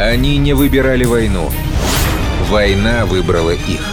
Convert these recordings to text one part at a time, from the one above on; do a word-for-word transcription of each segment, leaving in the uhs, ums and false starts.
Они не выбирали войну. Война выбрала их.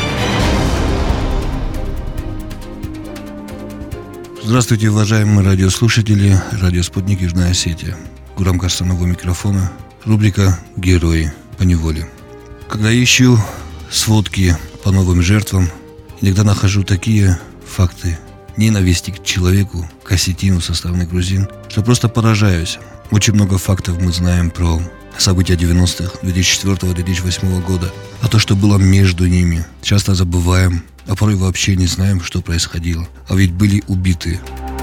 Здравствуйте, уважаемые радиослушатели. Радио «Спутник», Южная Осетия. Гурам Карсанов у микрофона. Рубрика «Герои по неволе». Когда ищу сводки по новым жертвам, иногда нахожу такие факты ненависти к человеку, к осетину со стороны грузин, что просто поражаюсь. Очень много фактов мы знаем про события девяностых, две тысячи четвёртого - две тысячи восьмого года. А то, что было между ними, часто забываем, а порой вообще не знаем, что происходило. А ведь были убиты.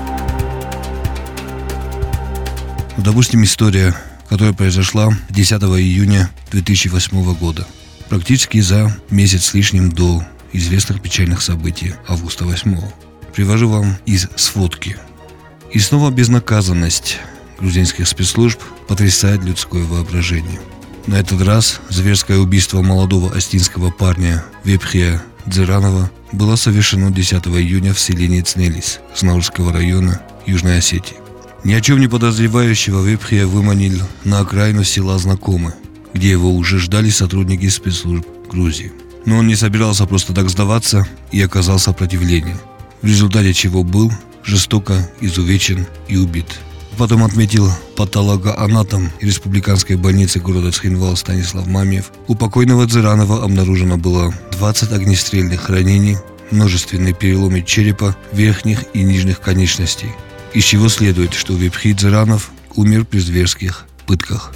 Ну, допустим, история, которая произошла десятого июня две тысячи восьмого года. Практически за месяц с лишним до известных печальных событий августа восьмого. Привожу вам из сводки. И снова безнаказанность грузинских спецслужб потрясает людское воображение. На этот раз зверское убийство молодого астинского парня Вепхия Дзиранова было совершено десятого июня в селении Цнелис Знаурского района Южной Осетии. Ни о чем не подозревающего Вепхия выманили на окраину села знакомые, где его уже ждали сотрудники спецслужб Грузии. Но он не собирался просто так сдаваться и оказал сопротивление, в результате чего был жестоко изувечен и убит. Потом отметил патологоанатом республиканской больницы города Цхинвал Станислав Мамиев. У покойного Дзиранова обнаружено было двадцать огнестрельных ранений, множественные переломы черепа, верхних и нижних конечностей, из чего следует, что Вепхий Дзиранов умер при зверских пытках.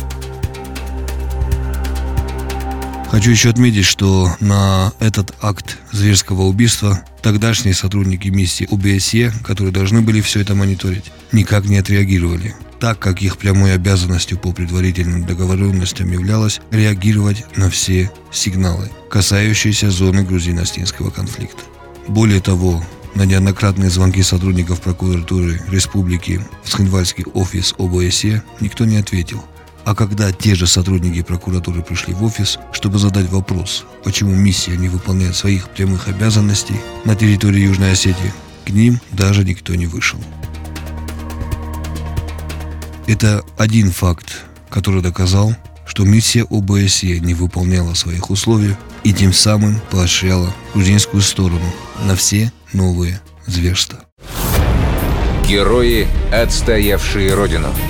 Хочу еще отметить, что на этот акт зверского убийства тогдашние сотрудники миссии О Бэ Эс Е, которые должны были все это мониторить, никак не отреагировали, так как их прямой обязанностью по предварительным договоренностям являлось реагировать на все сигналы, касающиеся зоны грузино-астинского конфликта. Более того, на неоднократные звонки сотрудников прокуратуры республики в Цхинвальский офис О Бэ Эс Е никто не ответил. А когда те же сотрудники прокуратуры пришли в офис, чтобы задать вопрос, почему миссия не выполняет своих прямых обязанностей на территории Южной Осетии, к ним даже никто не вышел. Это один факт, который доказал, что миссия О Бэ Эс Е не выполняла своих условий и тем самым поощряла грузинскую сторону на все новые зверства. Герои, отстоявшие родину.